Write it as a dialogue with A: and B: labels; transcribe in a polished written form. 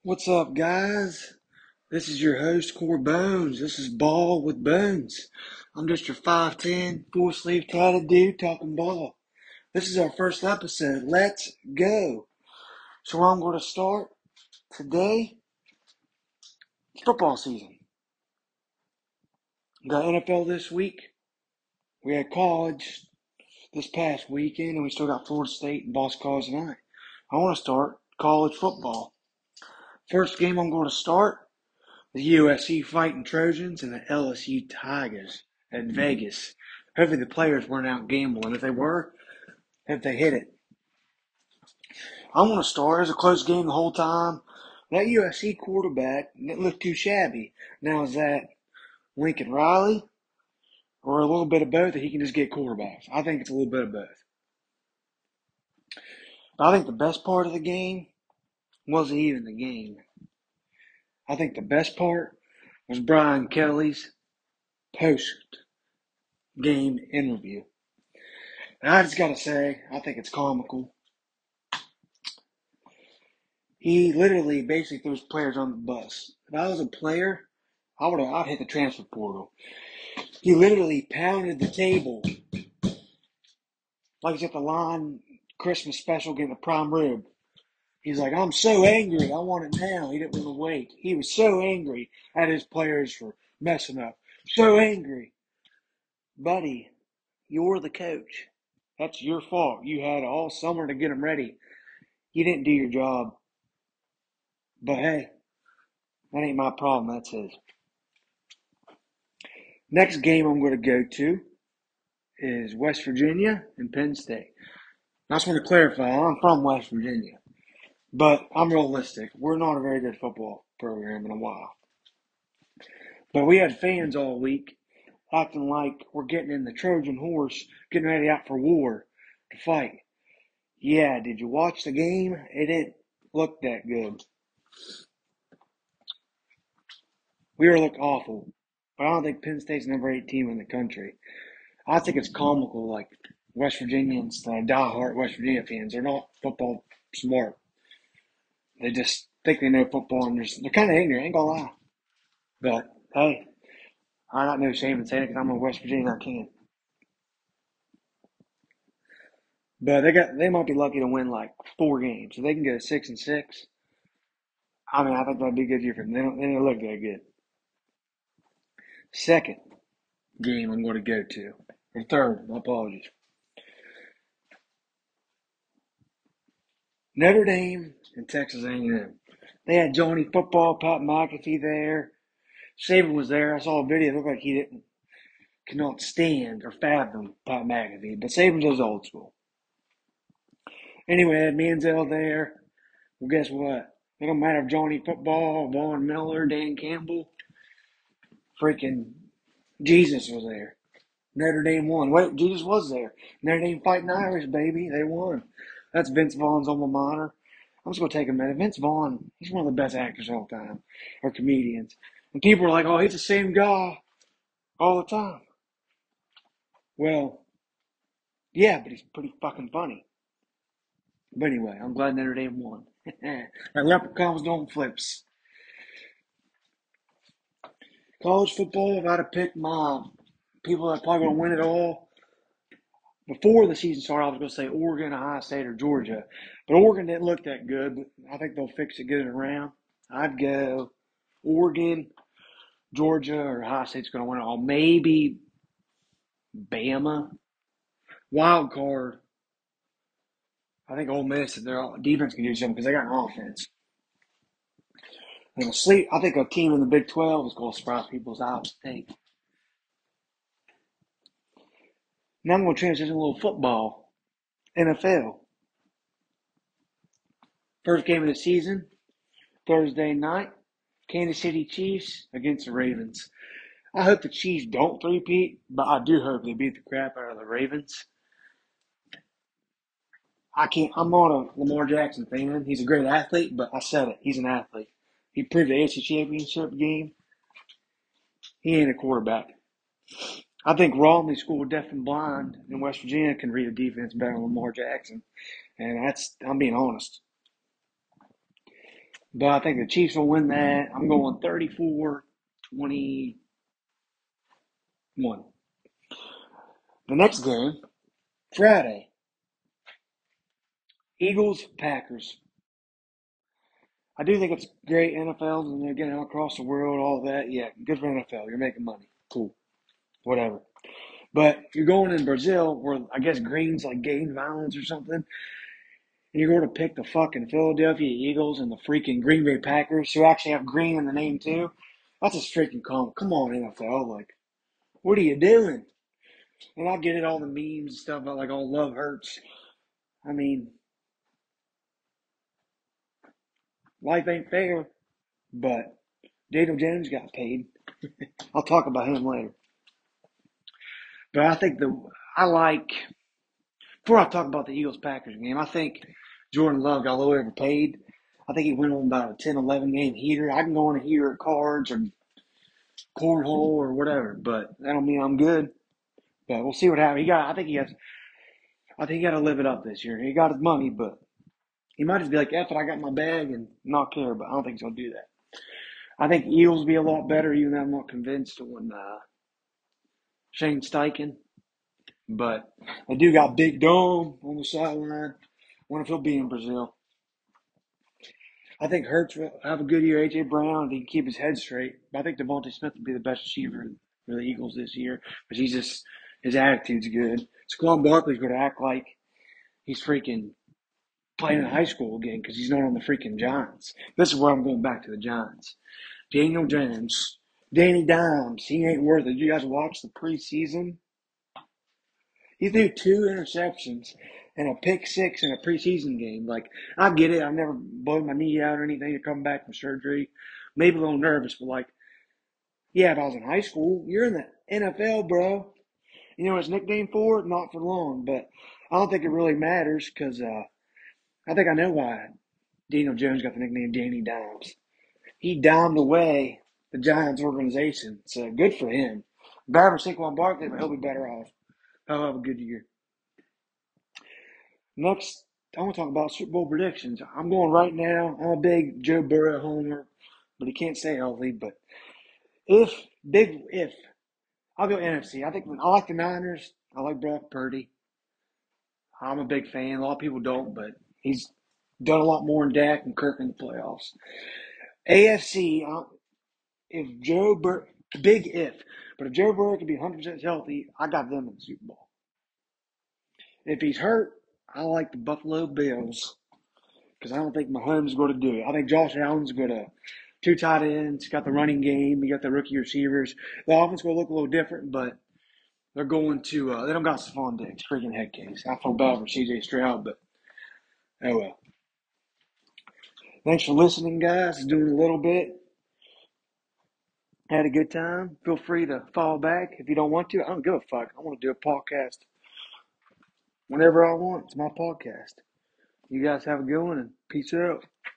A: What's up, guys? This is your host, Core Bones. This is Ball with Bones. I'm just your 5'10", full sleeve tatted dude talking ball. This is our first episode. Let's go. So where I'm going to start today, it's football season. We got NFL this week. We had college this past weekend, and we still got Florida State and Boston College tonight. I want to start college football. First game I'm going to start, the USC Fighting Trojans and the LSU Tigers at Vegas. Hopefully the players weren't out gambling. If they were, if they hit it. I'm going to start. It was a close game the whole time. That USC quarterback didn't look too shabby. Now, is that Lincoln Riley or a little bit of both that he can just get quarterbacks? I think it's a little bit of both. But I think the best part of the game wasn't even the game. I think the best part was Brian Kelly's post-game interview. And I just got to say, I think it's comical. He literally basically threw his players on the bus. If I was a player, I'd hit the transfer portal. He literally pounded the table like he's at the line Christmas special getting a prime rib. He's like, I'm so angry. I want it now. He didn't want to wait. He was so angry at his players for messing up. So angry. Buddy, you're the coach. That's your fault. You had all summer to get them ready. You didn't do your job. But hey, that ain't my problem. That's his. Next game I'm going to go to is West Virginia and Penn State. I just want to clarify, I'm from West Virginia, but I'm realistic. We're not a very good football program in a while. But we had fans all week acting like we're getting in the Trojan horse, getting ready out for war to fight. Yeah, did you watch the game? It didn't look that good. We were looked awful. But I don't think Penn State's the number 8 team in the country. I think it's comical, like West Virginians, diehard West Virginia fans, they're not football smart. They just think they know football and they're kind of ignorant, ain't gonna lie. But hey, I got no shame in saying it because I'm a West Virginia, I can. But they might be lucky to win like 4 games. If they can go 6-6, I mean, I think that'd be a good year for them. They don't look that good. Second game I'm going to go to, or third, my apologies. Notre Dame and Texas A&M. They had Johnny Football, Pat McAfee there. Saban was there. I saw a video. It looked like he could not stand or fathom Pat McAfee, but Saban was old school. Anyway, I had Manziel there. Well, guess what? It don't matter if Johnny Football, Vaughn Miller, Dan Campbell, freaking Jesus was there. Notre Dame won. Wait, Jesus was there. Notre Dame fighting Irish, baby. They won. That's Vince Vaughn's alma mater. I'm just going to take a minute. Vince Vaughn, he's one of the best actors of all time, or comedians. And people are like, oh, he's the same guy all the time. Well, yeah, but he's pretty fucking funny. But anyway, I'm glad Notre Dame won. And leprechauns don't flips. College football, if I had to pick my people that are probably going to win it all, before the season started, I was going to say Oregon, Ohio State, or Georgia. But Oregon didn't look that good. But I think they'll fix it, get it around. I'd go Oregon, Georgia, or Ohio State's going to win it all. Maybe Bama. Wild card. I think Ole Miss, their defense can do something because they got an offense. And I think a team in the Big 12 is going to surprise people's Iowa State. Now I'm going to transition a little football. NFL. First game of the season, Thursday night. Kansas City Chiefs against the Ravens. I hope the Chiefs don't three-peat, but I do hope they beat the crap out of the Ravens. I'm not a Lamar Jackson fan. He's a great athlete, but I said it. He's an athlete. He proved the AFC Championship game. He ain't a quarterback. I think Romney School Deaf and Blind in West Virginia can read a defense better than Lamar Jackson. And I'm being honest. But I think the Chiefs will win that. I'm going 34-21. The next game, Friday, Eagles, Packers. I do think it's great NFL and they're getting out across the world, all that. Yeah, good for NFL. You're making money. Cool. Whatever. But you're going in Brazil where I guess green's like gang violence or something, and you're going to pick the fucking Philadelphia Eagles and the freaking Green Bay Packers who actually have green in the name too. That's just freaking calm. Come on, NFL. Like, what are you doing? And I get it, all the memes and stuff about like all love hurts. I mean, life ain't fair, but Daniel Jones got paid. I'll talk about him later. But I think I like before I talk about the Eagles Packers game, I think Jordan Love got a little overpaid. I think he went on about a 10, 11 game heater. I can go on a heater at cards or cornhole or whatever, but that don't mean I'm good. But we'll see what happens. I think he got to live it up this year. He got his money, but he might just be like, F it, I got my bag and not care, but I don't think he's going to do that. I think Eagles will be a lot better, even though I'm not convinced on Shane Steichen. But they do got Big Dome on the sideline. Wonder if he'll be in Brazil. I think Hurts will have a good year. A.J. Brown, if he can keep his head straight. But I think Devontae Smith will be the best receiver for the Eagles this year because his attitude's good. Saquon Barkley's going to act like he's freaking playing in high school again because he's not on the freaking Giants. This is where I'm going back to the Giants. Daniel Jones, Danny Dimes, he ain't worth it. You guys watch the preseason? He threw 2 interceptions and a pick six in a preseason game. Like, I get it. I've never blown my knee out or anything to come back from surgery. Maybe a little nervous, but like, yeah, if I was in high school, you're in the NFL, bro. You know what his nickname for? Not for long, but I don't think it really matters because I think I know why Daniel Jones got the nickname Danny Dimes. He dimed away the Giants organization, so good for him. Bad for Saquon Barkley, but he'll be better off. He'll have a good year. Next, I want to talk about Super Bowl predictions. I'm going right now. I'm a big Joe Burrow homer, but he can't stay healthy. But if, I'll go NFC. I like the Niners. I like Brock Purdy. I'm a big fan. A lot of people don't, but he's done a lot more than Dak and Kirk in the playoffs. AFC, if Joe Burrow, big but if Joe Burrow can be 100% healthy, I got them in the Super Bowl. If he's hurt, I like the Buffalo Bills because I don't think Mahomes is going to do it. I think Josh Allen's going to two tight ends, got the running game, you got the rookie receivers. The offense going to look a little different, but they're going to they don't got Stephon Diggs, freaking head case. I feel bad for C.J. Stroud, but oh well. Thanks for listening, guys. Doing a little bit. Had a good time. Feel free to fall back if you don't want to. I don't give a fuck. I want to do a podcast whenever I want. It's my podcast. You guys have a good one and peace out.